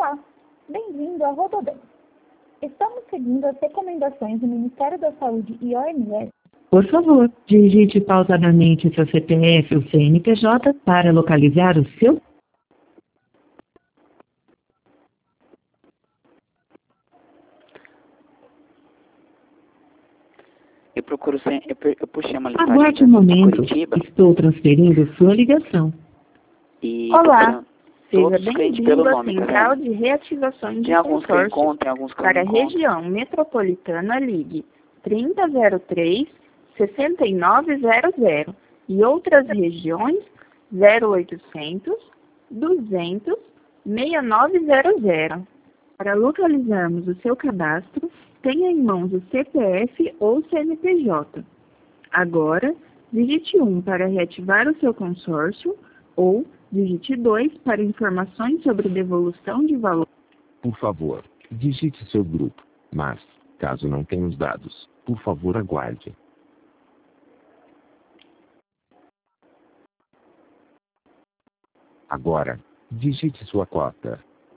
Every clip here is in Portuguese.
Olá, bem-vindo à Rodobem. Estamos seguindo as recomendações do Ministério da Saúde e OMS. Por favor, digite pausadamente seu CPF ou CNPJ para localizar o seu... Eu puxei uma listagem Aguarde um da momento, Curitiba estou transferindo sua ligação. e Olá, seja todos os clientes bem-vindo pelo à nome, tá Central vendo? de Reativação de Tem alguns que eu Consórcios. encontro, tem alguns que eu Para a não encontro. região metropolitana, ligue 3003-6900 e outras regiões 0800 200 6900. Para localizarmos o seu cadastro, tenha em mãos o CPF ou CNPJ. Agora, digite 1 para reativar o seu consórcio ou digite 2 para informações sobre devolução de valor. Por favor, digite seu grupo, mas, caso não tenha os dados, por favor aguarde. Agora, digite sua cota.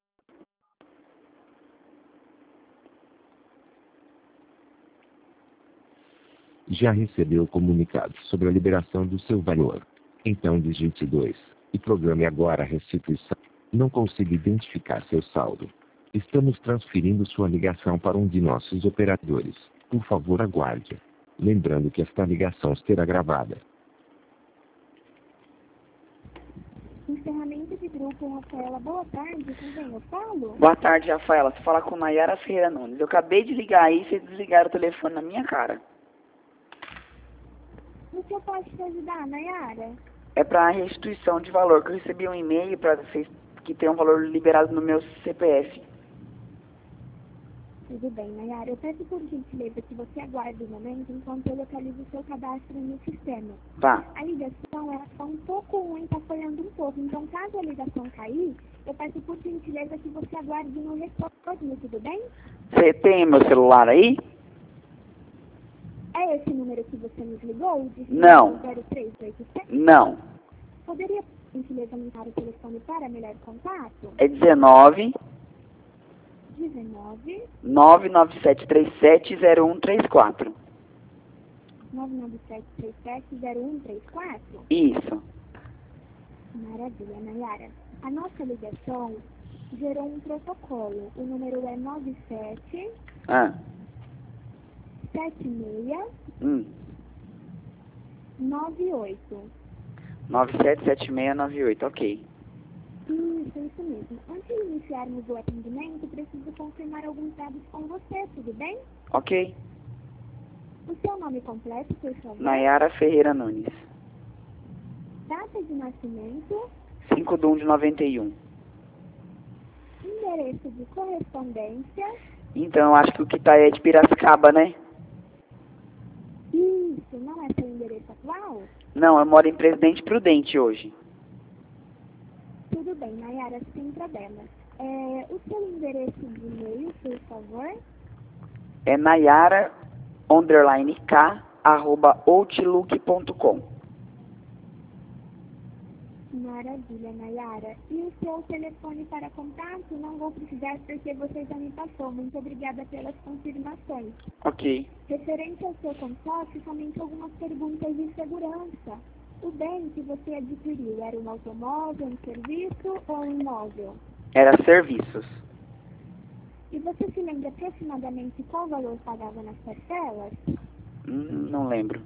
Já recebeu comunicados sobre a liberação do seu valor. Então digite 2 e programe agora a restituição. Não consigo identificar seu saldo. Estamos transferindo sua ligação para um de nossos operadores. Por favor aguarde. Lembrando que esta ligação será gravada. Encerramento de grupo, Rafaela. Boa tarde, com quem eu falo? Boa tarde, Rafaela. Você fala com Nayara Ferreira Nunes. Eu acabei de ligar aí e vocês desligaram o telefone na minha cara. No que eu posso te ajudar, Nayara? É para restituição de valor, que eu recebi um e-mail para vocês que tem um valor liberado no meu CPF. Tudo bem, Nayara. Eu peço por gentileza que você aguarde um momento enquanto eu localizo o seu cadastro no sistema. Tá. A ligação ela está um pouco ruim, está falhando um pouco. Então, caso a ligação cair, eu peço por gentileza que você aguarde no retorno, tudo bem? Você tem meu celular aí? É esse número que você nos ligou? De Não. 0387? Não. Poderia, por gentileza, aumentar o telefone para melhor contato? É 19 19 997370134. 997370134? Isso. Maravilha, Nayara. A nossa ligação gerou um protocolo. O número é 97 Ah. 76 Hum. 98. 977698, ok. Isso mesmo. Antes de iniciarmos o atendimento, preciso confirmar alguns dados com você, tudo bem? Ok. O seu nome completo, por favor? Nayara Ferreira Nunes. Data de nascimento? 5 de 1 de 91. Endereço de correspondência? Então, eu acho que o que tá aí é de Piracicaba, né? Isso, não é seu endereço atual? Não, eu moro em Presidente Prudente hoje. Tudo bem, Nayara, sem problema. O seu endereço de e-mail, por favor? É nayara_k@outlook.com. Maravilha, Nayara. E o seu telefone para contato? Não vou precisar porque você já me passou. Muito obrigada pelas confirmações. Ok. Referente ao seu consórcio, somente algumas perguntas de segurança. O bem que você adquiriu era um automóvel, um serviço ou um imóvel? Era serviços. E você se lembra aproximadamente qual valor pagava nas parcelas? Não lembro.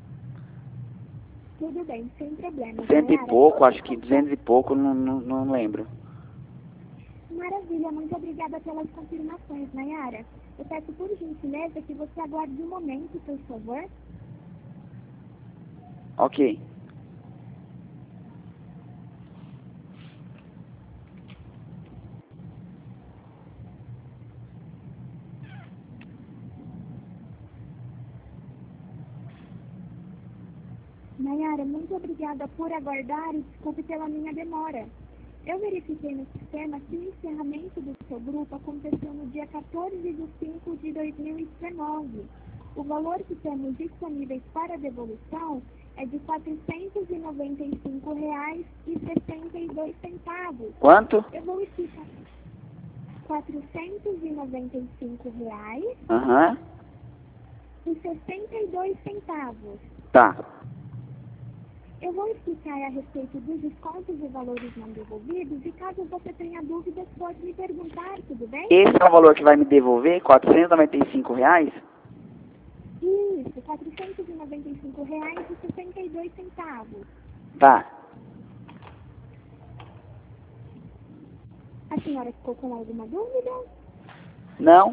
Tudo bem, sem problema. 100 e pouco, acho que 200 e pouco, não lembro. Maravilha, muito obrigada pelas confirmações, Nayara. Eu peço por gentileza que você aguarde um momento, por favor. Ok. Nayara, muito obrigada por aguardar e desculpe pela minha demora. Eu verifiquei no sistema que o encerramento do seu grupo aconteceu no dia 14 de 5 de 2019. O valor que temos disponíveis para devolução é de R$ 495,62. Quanto? Eu vou explicar. R$ 495,62. Aham. Tá. Tá. Eu vou explicar a respeito dos descontos e valores não devolvidos e caso você tenha dúvidas pode me perguntar, tudo bem? Esse é o valor que vai me devolver? R$ 495? Isso, R$ 495,62. Tá. A senhora ficou com alguma dúvida? Não?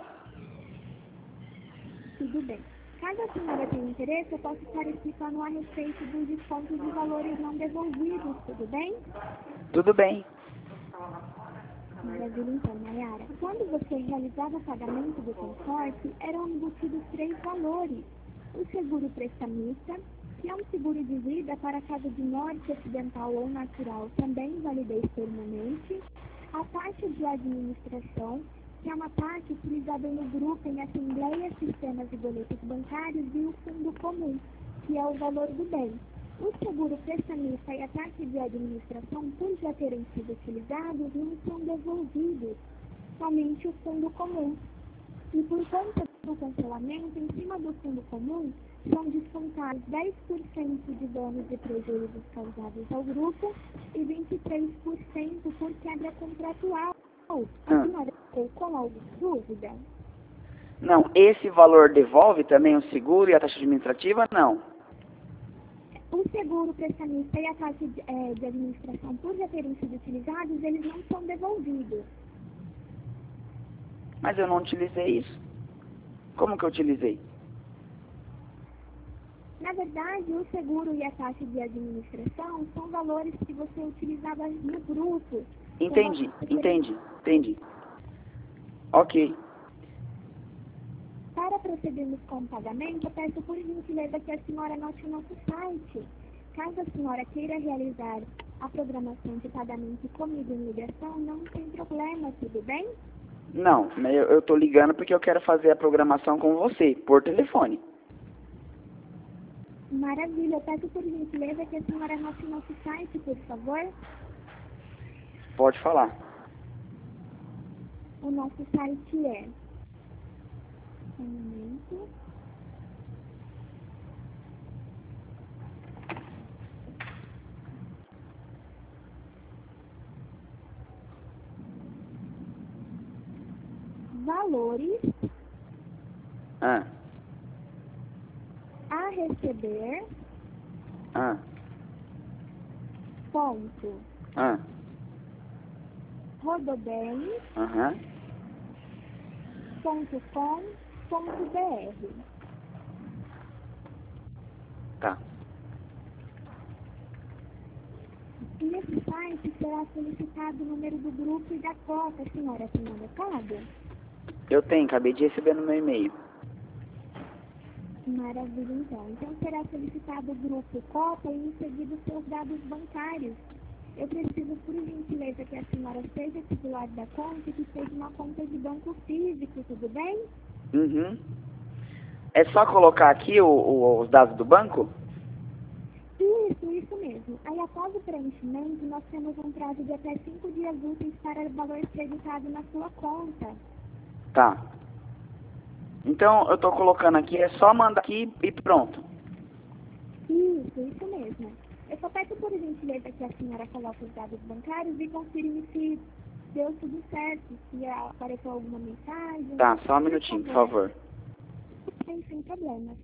Tudo bem. Caso a senhora tenha interesse, eu posso estar explicando a respeito dos descontos e valores não devolvidos, tudo bem? Tudo bem. Maravilha, então, Nayara. Quando você realizava o pagamento do consórcio, eram embutidos 3 valores. O seguro prestamista, que é um seguro de vida para caso de morte acidental ou natural, também validez permanente. A taxa de administração, que é uma taxa utilizada no grupo em assembleias, sistemas e boletos bancários, e o fundo comum, que é o valor do bem. O seguro prestamista e a taxa de administração, por já terem sido utilizados, não são devolvidos, somente o fundo comum. E por conta do cancelamento, em cima do fundo comum, são descontados 10% de danos e prejuízos causados ao grupo e 23% por quebra contratual. A senhora ficou com alguma dúvida? Não, esse valor devolve também o seguro e a taxa administrativa? Não. O seguro prestamista e a taxa de administração, por já terem sido utilizados, eles não são devolvidos. Mas eu não utilizei isso. Como que eu utilizei? Na verdade, o seguro e a taxa de administração são valores que você utilizava no grupo. Entendi. Ok. Para procedermos com o pagamento, eu peço por gentileza que a senhora anote o nosso site. Caso a senhora queira realizar a programação de pagamento comigo em ligação, não tem problema, tudo bem? Não, eu tô ligando porque eu quero fazer a programação com você, por telefone. Maravilha, eu peço por gentileza que a senhora anote o nosso site, por favor. Pode falar. O nosso site é... Um momento. Valores Ah, a receber, ah, ponto, ah, rodobem, aham. ponto com, ponto br. Tá. E nesse site será solicitado o número do grupo e da cota, a senhora tem anotado? Eu tenho, acabei de receber no meu e-mail. Maravilha, então. Então será solicitado o grupo cota e em seguida os seus dados bancários. Eu preciso, por gentileza, que a senhora seja titular da conta e que seja uma conta de banco físico, tudo bem? Uhum. É só colocar aqui os dados do banco? Isso mesmo. Aí após o preenchimento, nós temos um prazo de até 5 dias úteis para o valor ser editado na sua conta. Tá. Então eu tô colocando aqui, é só mandar aqui e pronto. Isso mesmo. Eu só peço por gentileza que a senhora coloque os dados bancários e confirme se deu tudo certo, se apareceu alguma mensagem. Tá, só um minutinho, por favor. Sem problemas.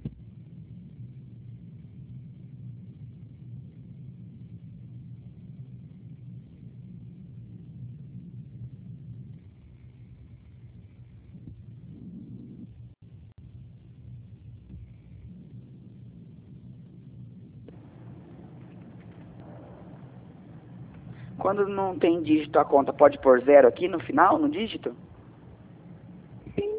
Quando não tem dígito a conta, pode pôr 0 aqui no final, no dígito? Sim.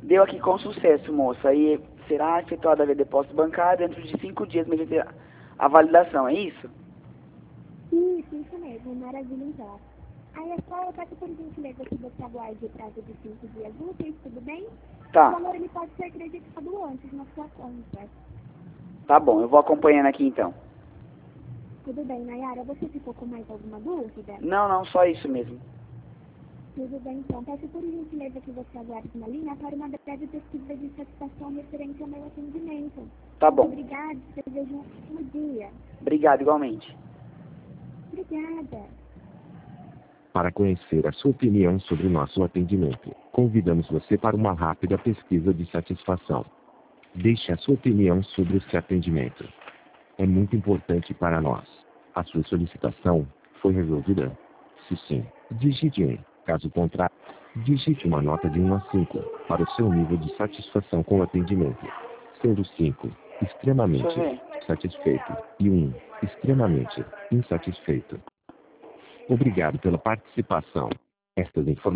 Deu aqui com sucesso, moça. Aí será efetuada a via depósito bancário dentro de 5 dias, mediante a validação, é isso? Isso mesmo, maravilha então. Aí é só eu peço por gentileza que você aguarde o prazo de 5 dias úteis, tudo bem? Tá. O valor ele pode ser acreditado antes na sua conta. Tá bom, eu vou acompanhando aqui então. Tudo bem, Nayara, você ficou com mais alguma dúvida? Não, só isso mesmo. Tudo bem, então. Peço por gentileza que você aguarde na linha para uma breve pesquisa de satisfação referente ao meu atendimento. Tá bom. Obrigada, desejo um ótimo dia. Obrigado, igualmente. Obrigada. Para conhecer a sua opinião sobre o nosso atendimento, convidamos você para uma rápida pesquisa de satisfação. Deixe a sua opinião sobre esse atendimento. É muito importante para nós. A sua solicitação foi resolvida? Se sim, digite 1. Caso contrário, digite uma nota de 1 a 5 para o seu nível de satisfação com o atendimento. Sendo 5 extremamente satisfeito e 1 extremamente insatisfeito. Obrigado pela participação. Estas informações